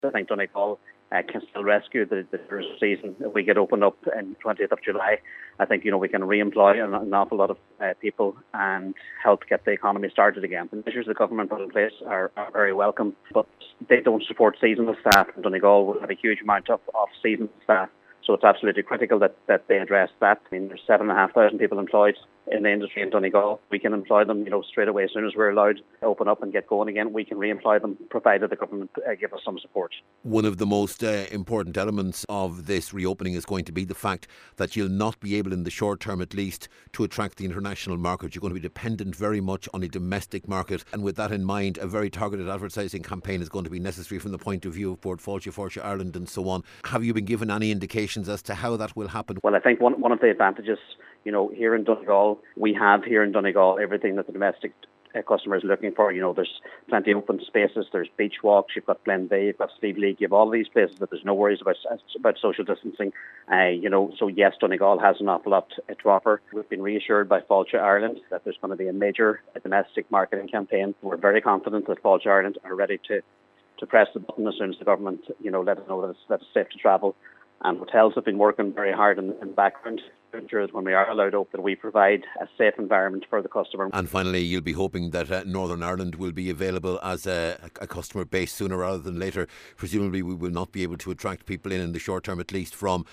I think Donegal can still rescue the tourism season. If we get opened up in 20th of July, I think, we can re-employ an awful lot of people and help get the economy started again. The measures the government put in place are very welcome, but they don't support seasonal staff. In Donegal, we have a huge amount of seasonal staff. So it's absolutely critical that they address that. I mean, there's 7,500 people employed in the industry in Donegal. We can employ them, straight away. As soon as we're allowed to open up and get going again, we can re-employ them, provided the government give us some support. One of the most important elements of this reopening is going to be the fact that you'll not be able, in the short term at least, to attract the international market. You're going to be dependent very much on a domestic market. And with that in mind, a very targeted advertising campaign is going to be necessary from the point of view of Bord Fáilte, Ireland and so on. Have you been given any indications as to how that will happen? Well, I think one of the advantages, here in Donegal, we have here in Donegal everything that the domestic customer is looking for. There's plenty of open spaces, there's beach walks, you've got Glen Bay, you've got Steve League, you have all these places that there's no worries about social distancing. So yes, Donegal has an awful lot to offer. We've been reassured by Fáilte Ireland that there's going to be a major domestic marketing campaign. We're very confident that Fáilte Ireland are ready to press the button as soon as the government, let us know that it's safe to travel. And hotels have been working very hard in the background to ensure that when we are allowed open, we provide a safe environment for the customer. And finally, you'll be hoping that Northern Ireland will be available as a customer base sooner rather than later. Presumably, we will not be able to attract people in the short term, at least from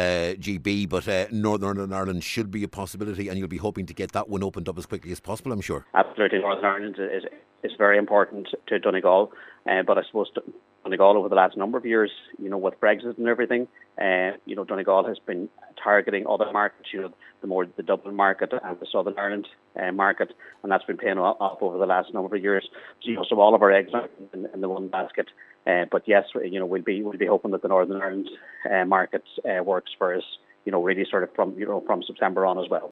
GB, but Northern Ireland should be a possibility, and you'll be hoping to get that one opened up as quickly as possible, I'm sure. Absolutely. Northern Ireland is very important to Donegal, but I suppose Donegal over the last number of years, with Brexit and everything, Donegal has been targeting other markets, the Dublin market and the Southern Ireland market, and that's been paying off over the last number of years. So all of our eggs are in the one basket. But yes, we'll be hoping that the Northern Ireland market works for us, really sort of from September on as well.